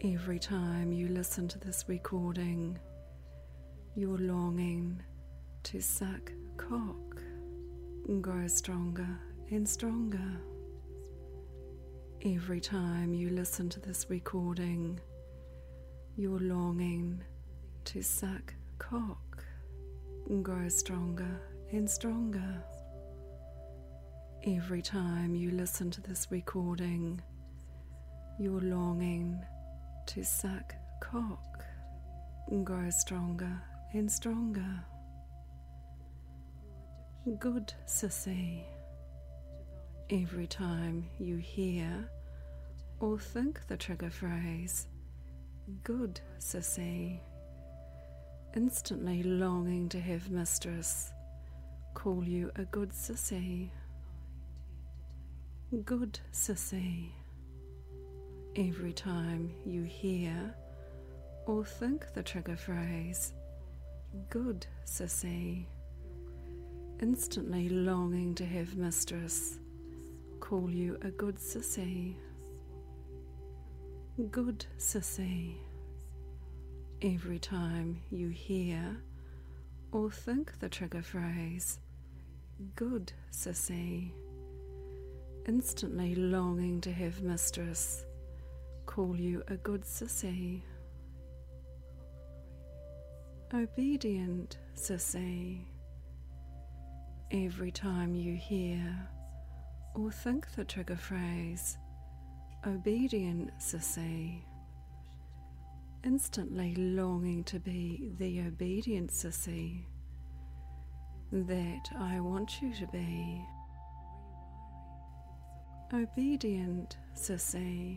Every time you listen to this recording, your longing to suck cock grows stronger and stronger. Every time you listen to this recording, your longing to suck cock grows stronger and stronger. Every time you listen to this recording, your longing to suck cock grows stronger and stronger. Good sissy. Every time you hear or think the trigger phrase, good sissy, instantly longing to have mistress call you a good sissy. Good sissy. Every time you hear or think the trigger phrase, good sissy, instantly longing to have mistress call you a good sissy. Good sissy. Every time you hear or think the trigger phrase, good sissy, instantly longing to have mistress call you a good sissy. Obedient sissy. Every time you hear or think the trigger phrase, obedient sissy, instantly longing to be the obedient sissy that I want you to be. Obedient sissy.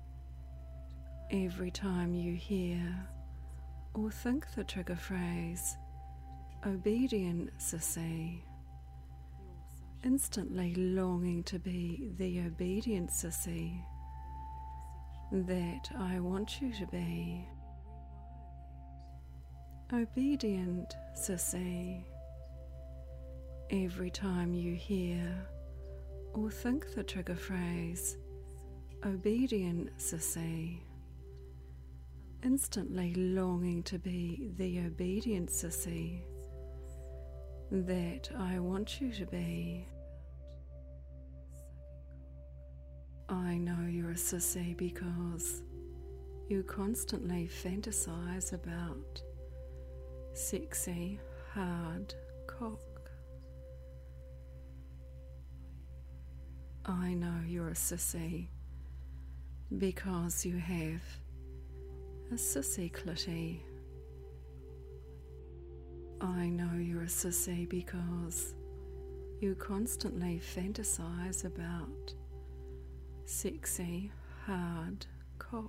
Every time you hear or think the trigger phrase, obedient sissy, instantly longing to be the obedient sissy that I want you to be. Obedient sissy. Every time you hear or think the trigger phrase, obedient sissy, instantly longing to be the obedient sissy that I want you to be. I know you're a sissy because you constantly fantasize about sexy, hard cock. I know you're a sissy because you have a sissy clitty. I know you're a sissy because you constantly fantasize about sexy, hard cock.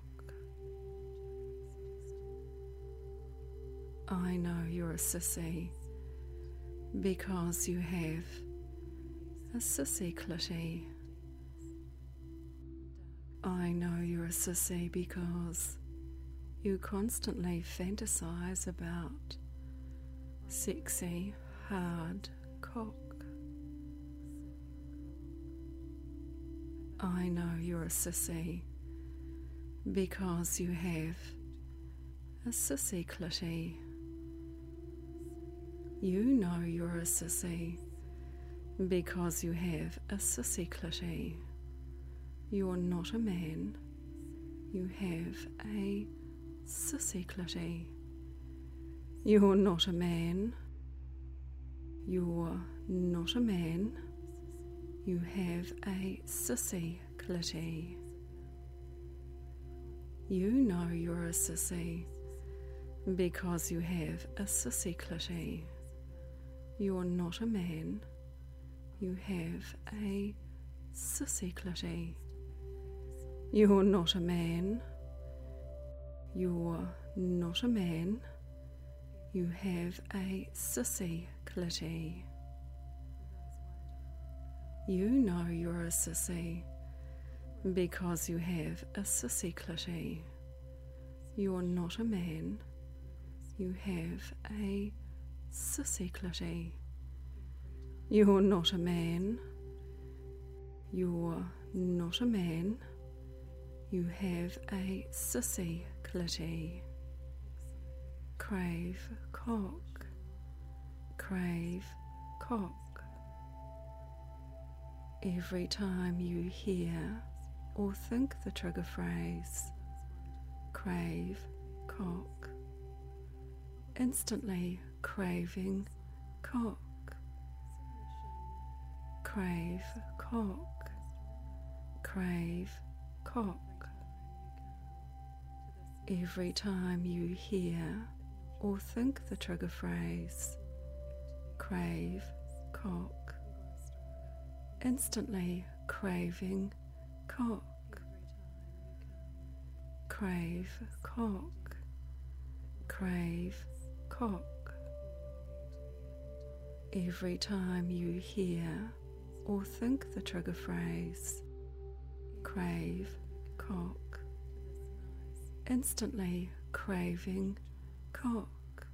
I know you're a sissy because you have a sissy clitty. I know you're a sissy because you constantly fantasize about sexy, hard cock. I know you're a sissy because you have a sissy clitty. You know you're a sissy because you have a sissy clitty. You're not a man. You have a sissy clitty. You're not a man. You're not a man. You have a sissy clitty. You know you're a sissy because you have a sissy clitty. You're not a man. You have a sissy clitty. You're not a man. You're not a man. You have a sissy clitty. You know you're a sissy because you have a sissy clitty. You're not a man. You have a sissy clitty. You're not a man. You're not a man. You have a sissy clitty. Crave cock. Crave cock. Every time you hear or think the trigger phrase, crave cock, instantly craving cock. Crave cock. Crave cock. Every time you hear or think the trigger phrase, crave cock, instantly craving cock. Crave cock. Crave cock. Every time you hear or think the trigger phrase, crave cock, instantly craving cock.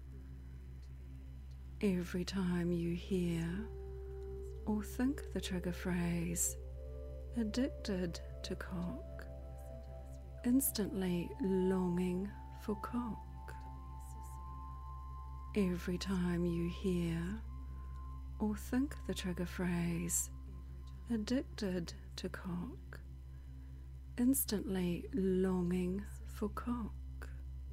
Every time you hear or think the trigger phrase, addicted to cock, instantly longing for cock. Every time you hear or think the trigger phrase, addicted to cock, instantly longing for cock.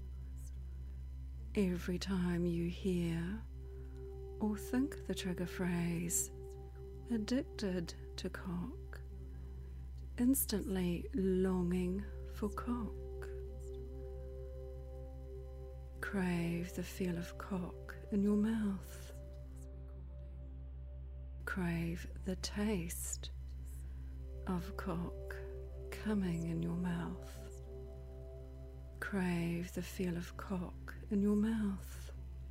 Every time you hear or think the trigger phrase, addicted to cock, instantly longing for cock. Crave the feel of cock in your mouth. Crave the taste of cock coming in your mouth. Crave the feel of cock in your mouth.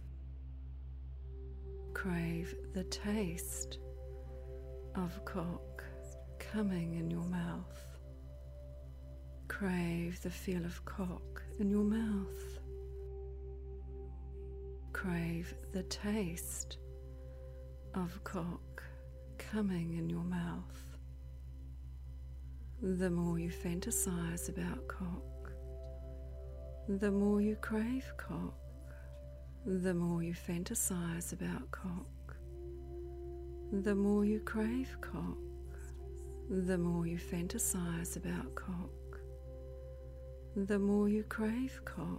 Crave the taste of cock coming in your mouth. Crave the feel of cock in your mouth. Crave the taste of cock coming in your mouth. The more you fantasize about cock, the more you crave cock. The more you fantasize about cock, the more you crave cock. The more you fantasize about cock, the more you crave cock.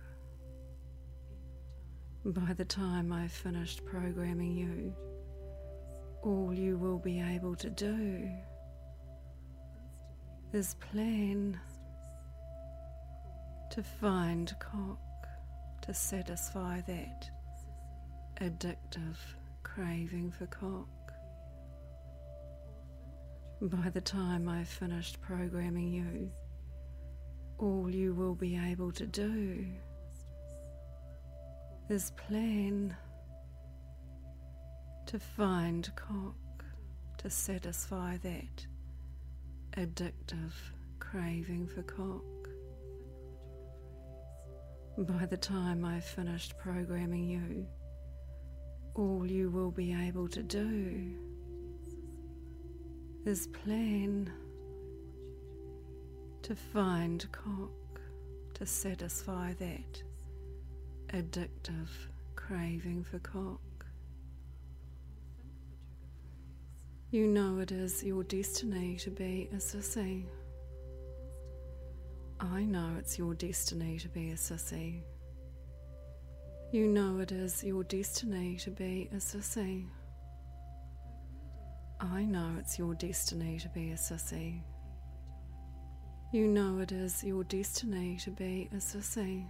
By the time I've finished programming you, all you will be able to do is plan to find cock to satisfy that addictive craving for cock. By the time I've finished programming you, all you will be able to do is plan to find cock to satisfy that addictive craving for cock. By the time I've finished programming you, all you will be able to do is plan to find cock to satisfy that addictive craving for cock. You know it is your destiny to be a sissy. I know it's your destiny to be a sissy. You know it is your destiny to be a sissy. I know it's your destiny to be a sissy. You know it is your destiny to be a sissy.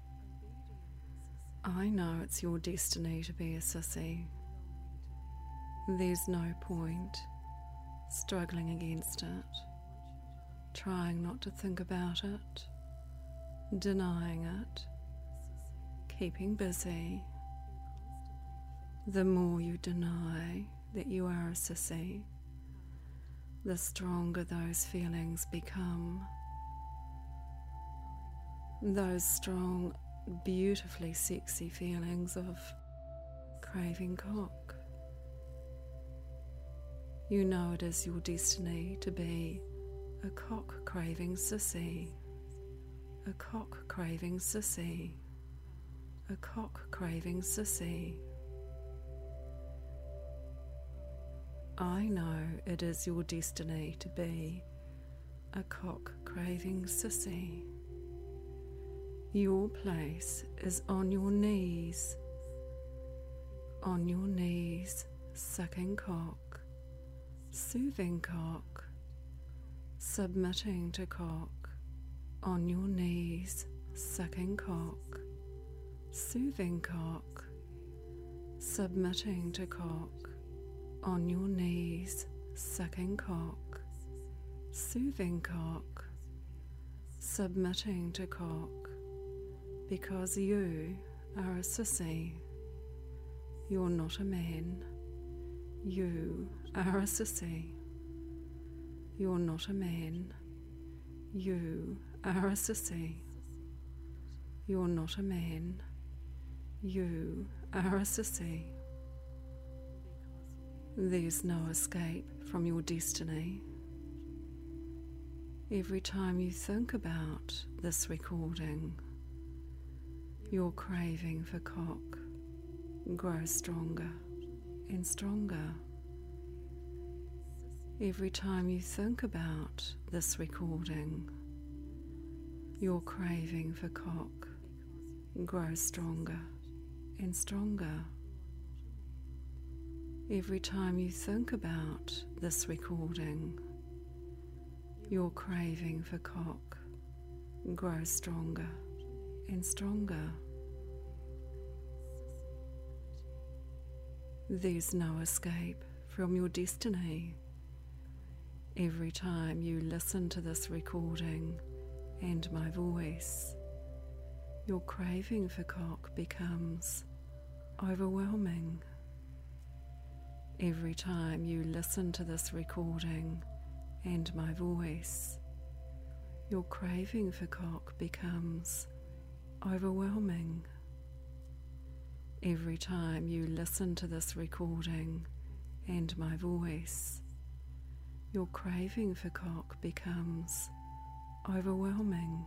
I know it's your destiny to be a sissy. There's no point struggling against it, trying not to think about it, denying it, keeping busy. The more you deny that you are a sissy, the stronger those feelings become. Those strong, beautifully sexy feelings of craving cock. You know it is your destiny to be a cock craving sissy, a cock craving sissy, a cock craving sissy. I know it is your destiny to be a cock craving sissy. Your place is on your knees, sucking cock, soothing cock, submitting to cock, on your knees, sucking cock, soothing cock, submitting to cock, on your knees, sucking cock, soothing cock, submitting to cock, because you are a sissy. You're not a man. You are a sissy. You're not a man. You are a sissy. You're not a man. You are a sissy. There's no escape from your destiny. Every time you think about this recording, your craving for cock grows stronger and stronger. Every time you think about this recording, your craving for cock grows stronger and stronger. Every time you think about this recording, your craving for cock grows stronger and stronger. There's no escape from your destiny. Every time you listen to this recording and my voice, your craving for cock becomes overwhelming. Every time you listen to this recording and my voice, your craving for cock becomes overwhelming. Every time you listen to this recording and my voice, your craving for cock becomes overwhelming.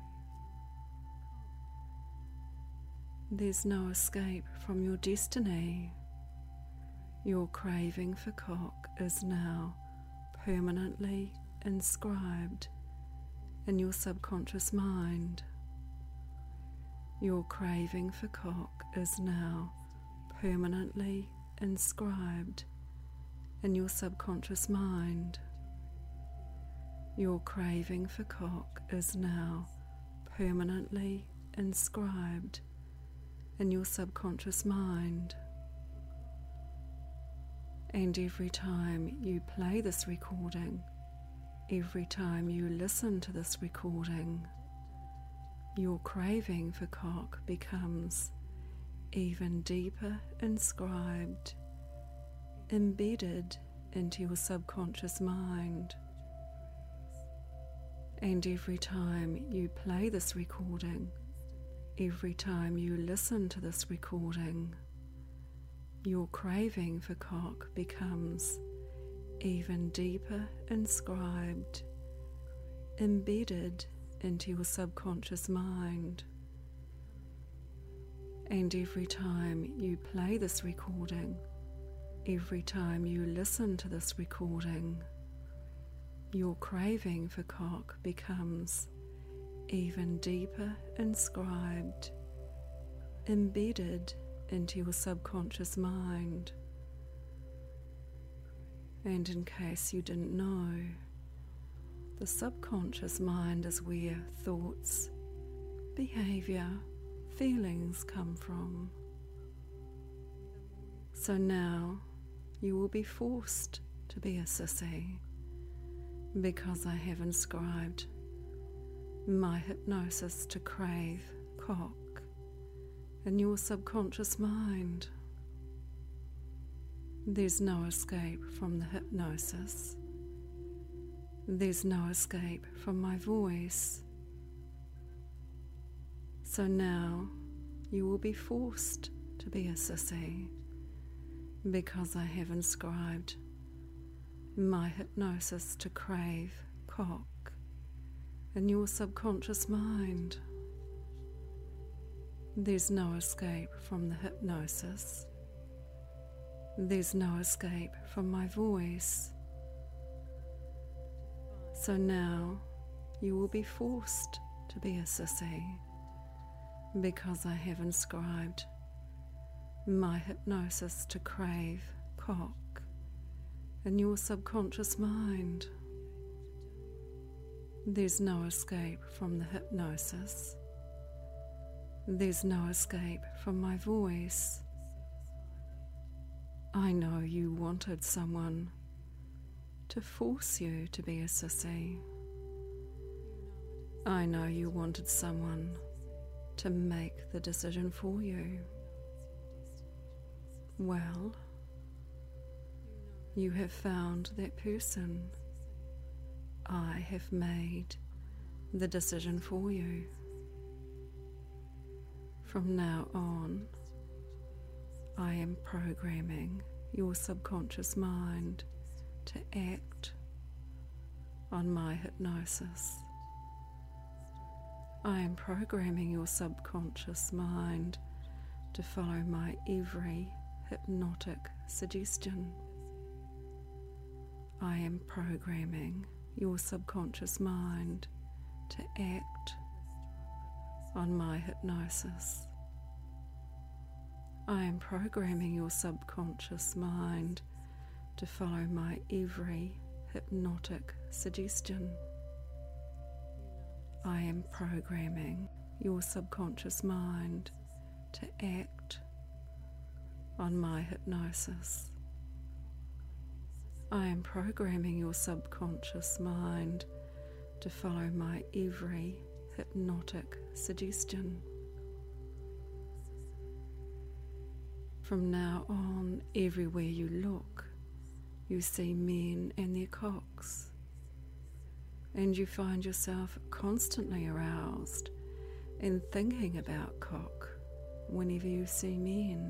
There's no escape from your destiny. Your craving for cock is now permanently inscribed in your subconscious mind. Your craving for cock is now permanently inscribed in your subconscious mind. Your craving for cock is now permanently inscribed in your subconscious mind. And every time you play this recording, every time you listen to this recording, your craving for cock becomes even deeper inscribed, embedded into your subconscious mind. And every time you play this recording, every time you listen to this recording, your craving for cock becomes even deeper inscribed, embedded into your subconscious mind. And every time you play this recording, every time you listen to this recording, your craving for cock becomes even deeper inscribed, embedded into your subconscious mind. And in case you didn't know, the subconscious mind is where thoughts, behavior, feelings come from. So now you will be forced to be a sissy, because I have inscribed my hypnosis to crave cock in your subconscious mind. There's no escape from the hypnosis. There's no escape from my voice. So now you will be forced to be a sissy, because I have inscribed my hypnosis to crave cock in your subconscious mind. There's no escape from the hypnosis. There's no escape from my voice. So now you will be forced to be a sissy because I have inscribed my hypnosis to crave cock in your subconscious mind. There's no escape from the hypnosis. There's no escape from my voice. I know you wanted someone to force you to be a sissy. I know you wanted someone to make the decision for you. Well, you have found that person. I have made the decision for you. From now on, I am programming your subconscious mind to act on my hypnosis. I am programming your subconscious mind to follow my every hypnotic suggestion. I am programming your subconscious mind to act on my hypnosis. I am programming your subconscious mind to follow my every hypnotic suggestion. I am programming your subconscious mind to act on my hypnosis. I am programming your subconscious mind to follow my every hypnotic suggestion. From now on, everywhere you look, you see men and their cocks, and you find yourself constantly aroused and thinking about cock whenever you see men.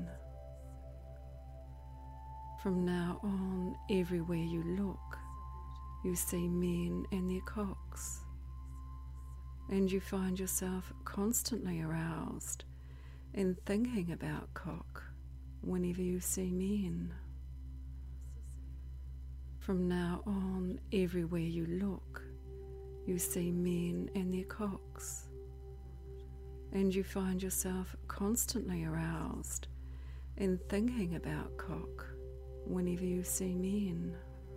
From now on, everywhere you look, you see men and their cocks, and you find yourself constantly aroused and thinking about cock whenever you see men. From now on, everywhere you look, you see men and their cocks, and you find yourself constantly aroused and thinking about cock whenever you see men.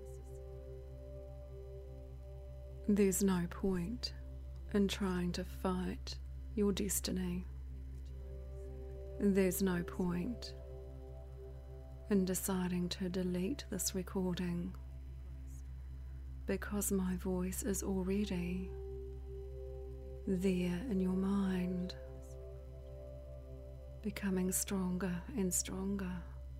There's no point in trying to fight your destiny. There's no point in deciding to delete this recording, because my voice is already there in your mind, becoming stronger and stronger.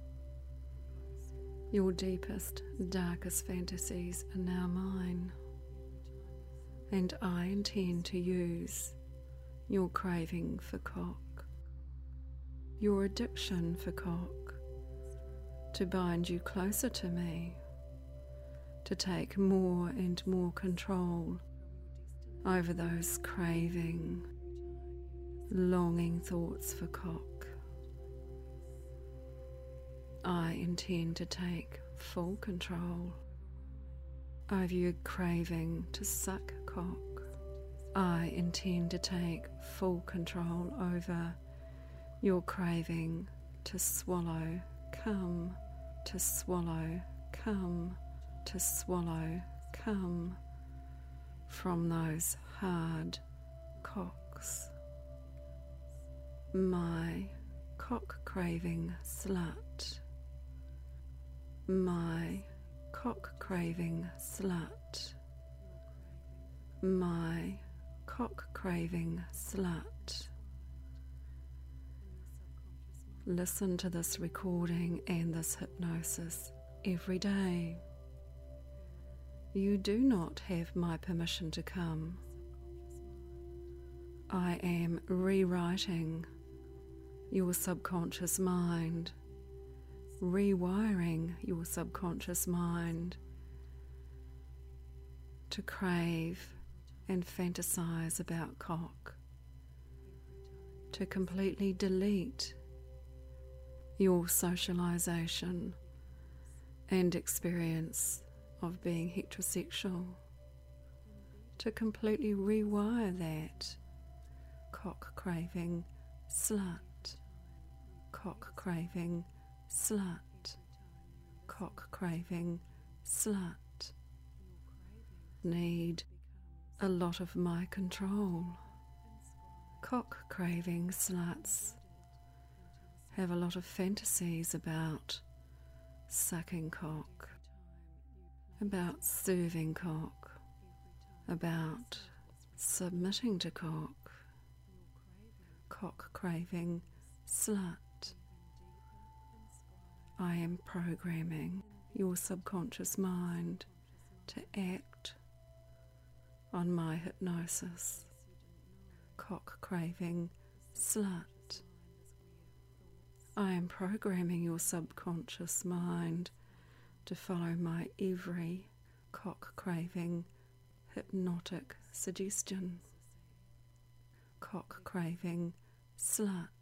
Your deepest, darkest fantasies are now mine, and I intend to use your craving for cock, your addiction for cock, to bind you closer to me, to take more and more control over those craving, longing thoughts for cock. I intend to take full control over your craving to suck cock. I intend to take full control over your craving to swallow cum, to swallow cum, to swallow cum from those hard cocks. My cock craving slut. My cock craving slut. My cock craving slut. Listen to this recording and this hypnosis every day. You do not have my permission to come. I am rewriting your subconscious mind, rewiring your subconscious mind to crave and fantasize about cock, to completely delete your socialization and experience of being heterosexual, to completely rewire that cock craving slut, cock craving slut, cock craving slut. Need a lot of my control. Cock craving sluts have a lot of fantasies about sucking cock, about serving cock, about submitting to cock. Cock craving slut. I am programming your subconscious mind to act on my hypnosis. Cock craving slut. I am programming your subconscious mind to follow my every cock craving hypnotic suggestion. Cock craving slut.